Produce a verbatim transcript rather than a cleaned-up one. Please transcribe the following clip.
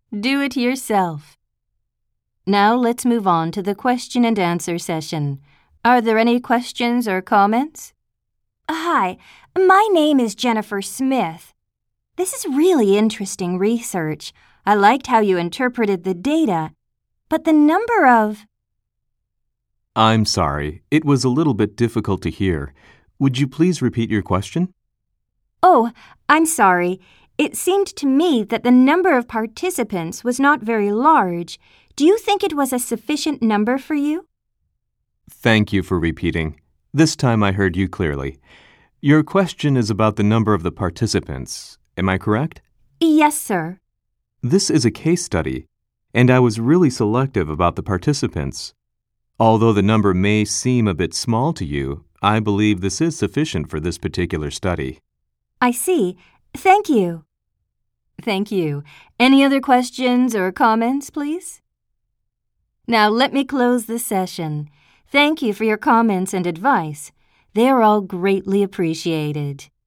Do it yourself. Now let's move on to the question and answer session. Are there any questions or comments? Hi, my name is Jennifer Smith. This is really interesting research. I liked how you interpreted the data, but the number of... I'm sorry, it was a little bit difficult to hear. Would you please repeat your question? Oh, I'm sorry. It seemed to me that the number of participants was not very large. Do you think it was a sufficient number for you? Thank you for repeating. This time I heard you clearly. Your question is about the number of the participants. Am I correct? Yes, sir. This is a case study, and I was really selective about the participants. Although the number may seem a bit small to you, I believe this is sufficient for this particular study. I see. Thank you. Thank you. Any other questions or comments, please? Now let me close the session. Thank you for your comments and advice. They are all greatly appreciated.